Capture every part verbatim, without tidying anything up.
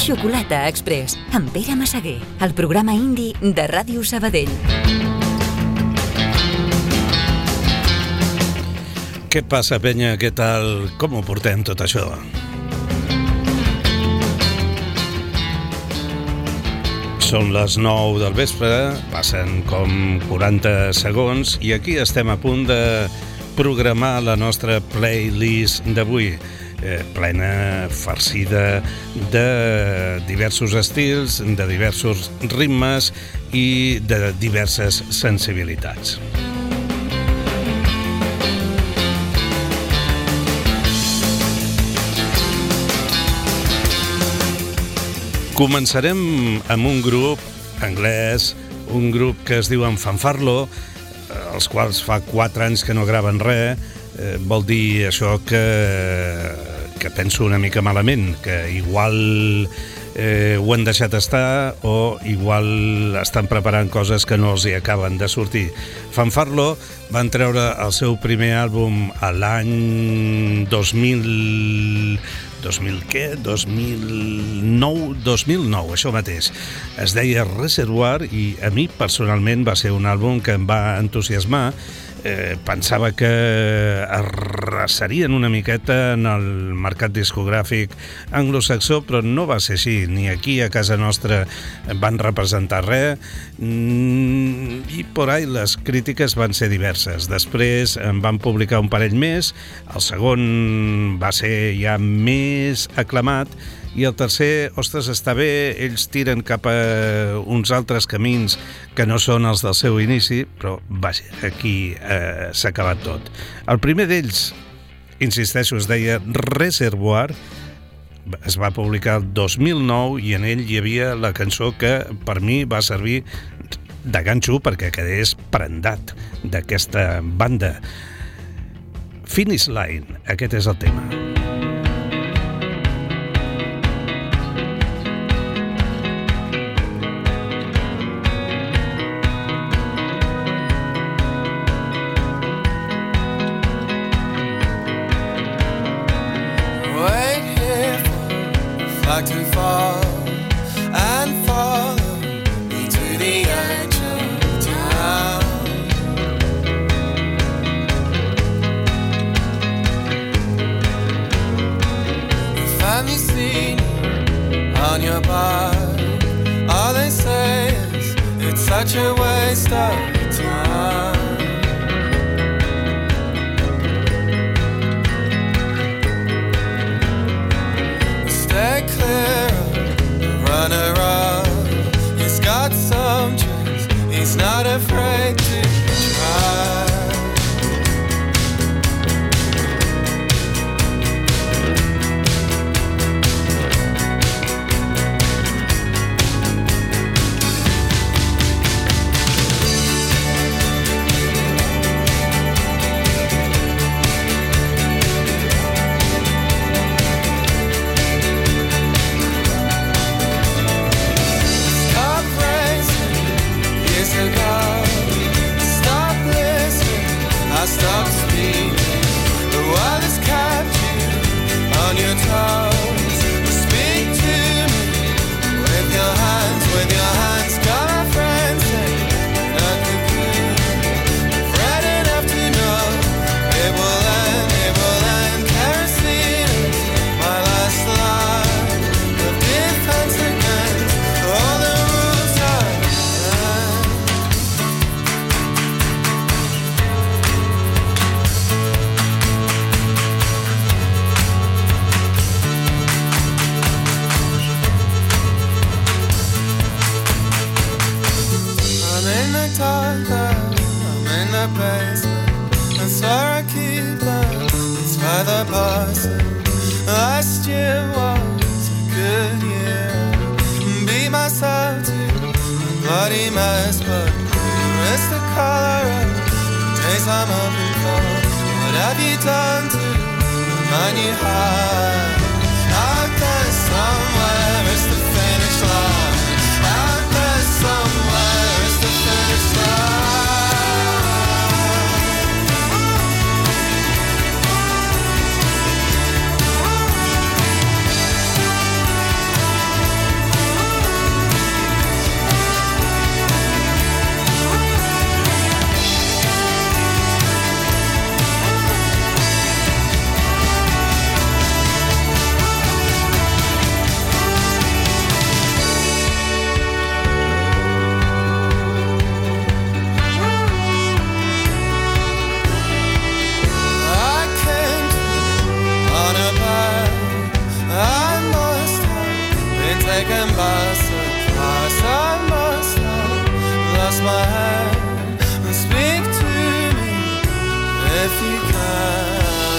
Xocolata Express, amb Pere Massaguer, el programa indi de Ràdio Sabadell. Què passa, penya? Què tal? Com ho portem tot això? Són les nou del vespre, passen com quaranta segons i aquí estem a punt de programar la nostra playlist d'avui. Eh, plena, farcida de diversos estils, de diversos ritmes i de diverses sensibilitats. Començarem amb un grup anglès, un grup que es diu Fanfarlo, els quals fa quatre anys que no graven res. Eh, vol dir això que, que penso una mica malament, que igual eh, ho han deixat estar o igual estan preparant coses que no els hi acaben de sortir. Fanfarlo van treure el seu primer àlbum a l'any dos mil... dos mil què? dos mil nou? dos mil nou, això mateix. Es deia Reservoir i a mi personalment va ser un àlbum que em va entusiasmar. Eh, pensava que arrasarien una miqueta en el mercat discogràfic anglosaxó, però no va ser així. Ni aquí a casa nostra van representar res mm, i por ahí les crítiques van ser diverses. Després en van publicar un parell més, el segon va ser ja més aclamat i el tercer, ostres, està bé, ells tiren cap a uns altres camins que no són els del seu inici, però vaja, aquí eh, s'ha acabat tot. El primer d'ells, insisteixo, es deia Reservoir, es va publicar el dos mil nou i en ell hi havia la cançó que per mi va servir de ganxo perquè quedés prendat d'aquesta banda. Finish Line, aquest és el tema. To fall and follow me to the edge of town. If I'm seen on your bike, all they say is it's such a waste of time. Stay clear of the runner-up. He's got some tricks, he's not afraid to try. Stop speaking. The world has kept you on your toes. Speak to me with your hands, with your hands. Got our friends saying not the good. I've read enough to know it will end, it will end. Kerosene is my last line of defense against all the rules I had. I'm in the basement, that's where I keep them, that's where the bus is. Last year was a good year. Be myself to a bloody mess, but here is the color of the days I'm hoping for. What have you done to remind you how? Out there somewhere is the finish line. Out there somewhere is the finish line. taken by surprise. I must have lost my head. Speak to me if you can.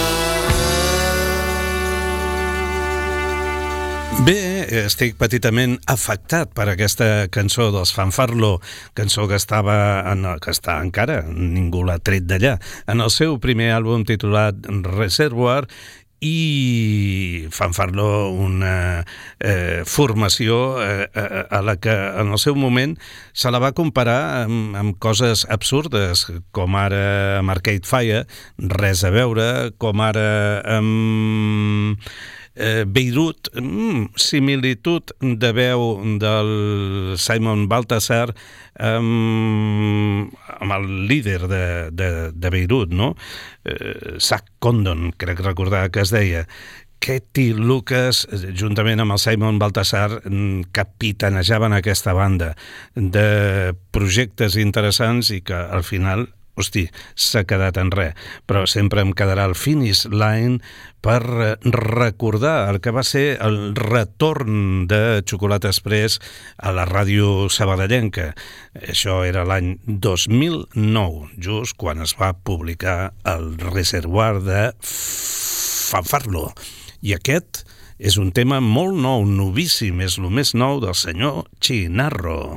Bé, estic petitament afectat per aquesta cançó dels Fanfarlo, cançó que estava en, que està encara, ningú l'ha tret d'allà, en el seu primer àlbum titulat Reservoir, i Fanfarlo, una eh, formació eh, a la que en el seu moment se la va comparar amb, amb coses absurdes, com ara amb Arcade Fire, res a veure, com ara amb eh, Beirut, mm, similitud de veu del Simon Baltasar amb, amb el líder de, de, de Beirut, no? Eh, Zach Condon, crec recordar que es deia. Katie Lucas, juntament amb el Simon Baltasar, capitanejaven aquesta banda de projectes interessants i que al final, hosti, s'ha quedat en res, però sempre em quedarà el finish line per recordar el que va ser el retorn de Xocolata Express a la ràdio sabadellenca. Això era l'any dos mil nou, just quan es va publicar el Reservoir de Fanfarlo. I aquest és un tema molt nou, novíssim, és el més nou del senyor Chinarro.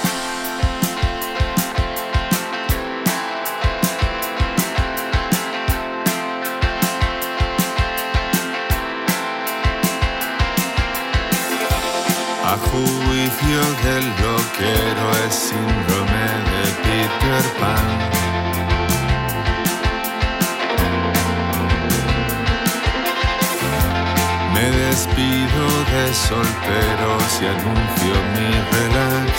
A juicio del loquero es síndrome de Peter Pan. Me despido de solteros y anuncio mi relax.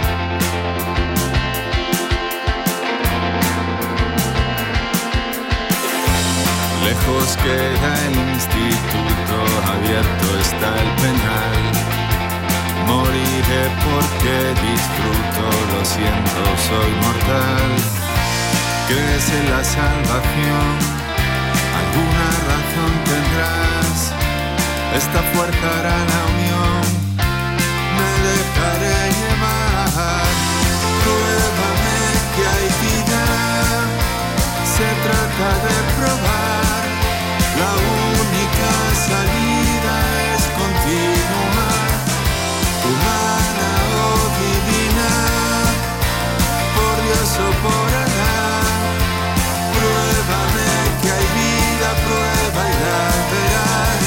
Lejos queda el instituto, abierto está el penal. Moriré porque disfruto, lo siento, soy mortal. ¿Crees en la salvación? ¿Alguna razón tendrás? Esta fuerza hará la unión, me dejaré llevar. Pruébame que hay vida, se trata de probar. La única salida es continuar. Humana o divina, por Dios o por Alá, pruébame que hay vida, prueba y la verás.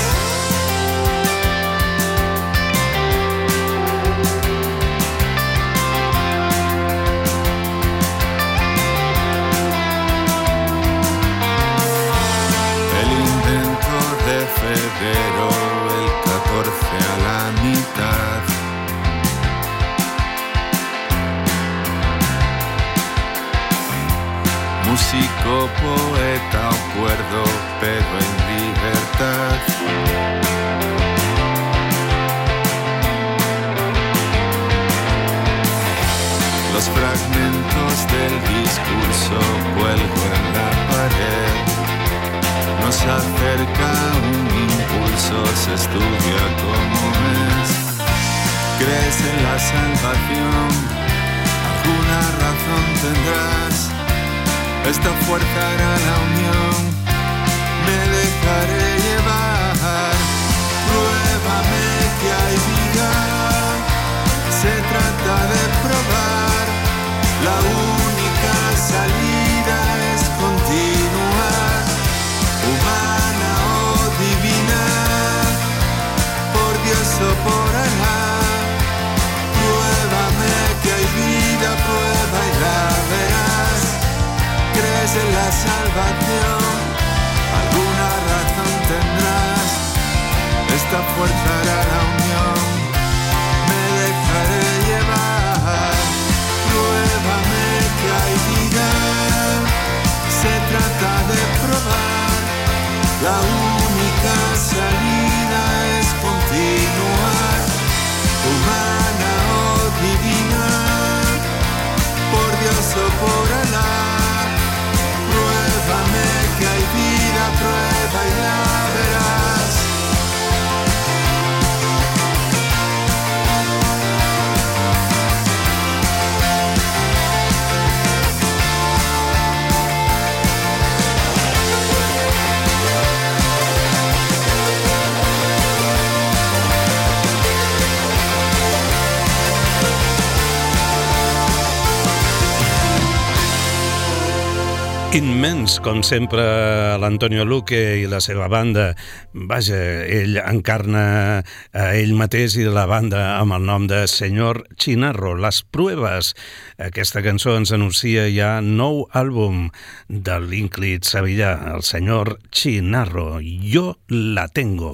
El invento de febrero, el catorce a la mitad. Músico, poeta o cuerdo, pero en libertad. Los fragmentos del discurso cuelgo en la pared. Nos acerca un impulso, se estudia como es. ¿Crees en la salvación? ¿Alguna razón tendrás? Esta fuerza hará la unión, me dejaré llevar. Pruébame que hay vida, se trata de probar. La única salida es continuar. Humana o divina, por Dios o por Alá, pruébame que hay vida, prueba y la verás. ¿Crees en la salvación? ¿Alguna razón tendrás? Esta fuerza hará la unión, me dejaré llevar. Immens, com sempre, l'Antonio Luque i la seva banda. Vaja, ell encarna a ell mateix i la banda amb el nom de Senyor Chinarro. Les Pruebas. Aquesta cançó ens anuncia ja nou àlbum de l'ínclit sevillà, el Senyor Chinarro. Yo la tengo.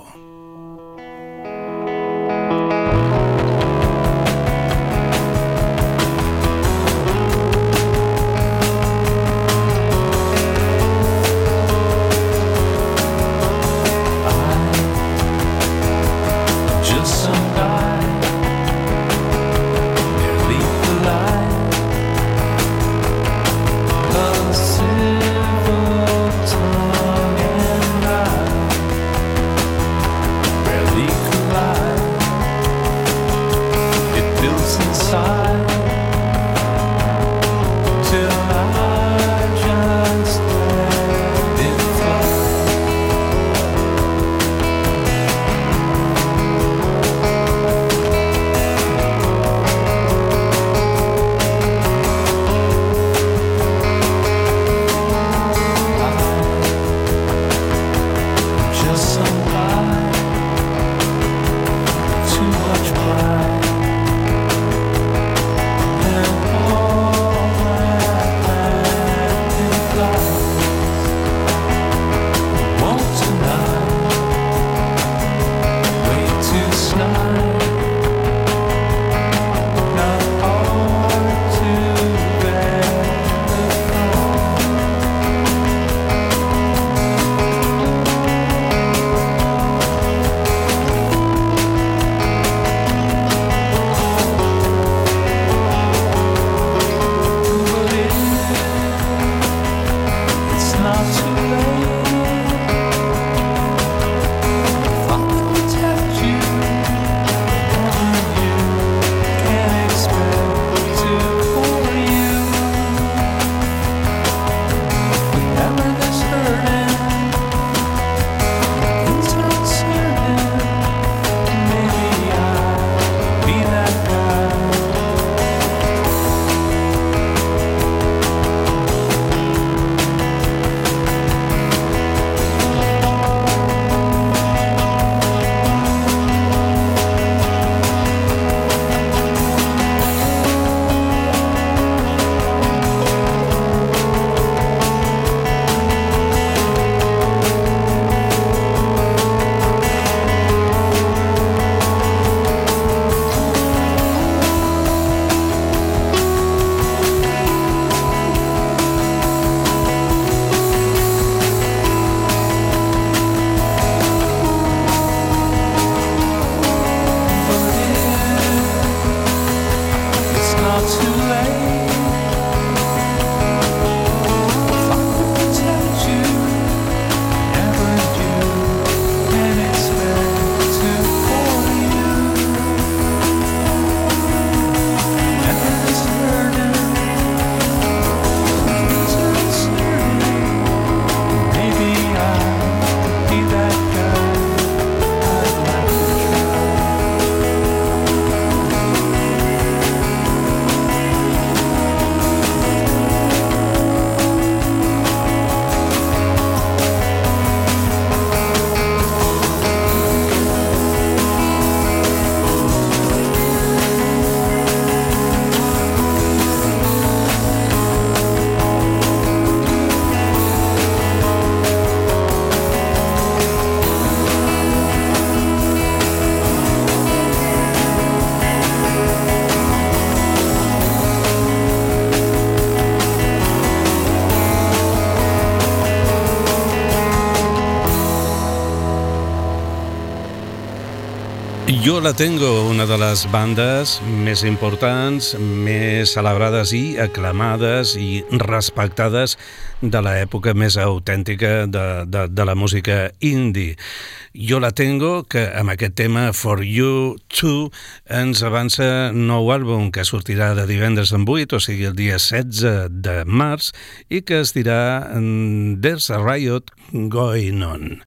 Yo la tengo, una de les bandes més importants, més celebrades i aclamades i respectades de l'època més autèntica de, de, de la música indie. Yo la tengo, que amb aquest tema For You Too ens avança nou àlbum que sortirà de divendres en vuit, o sigui el dia setze de març, i que es dirà There's a Riot Going On.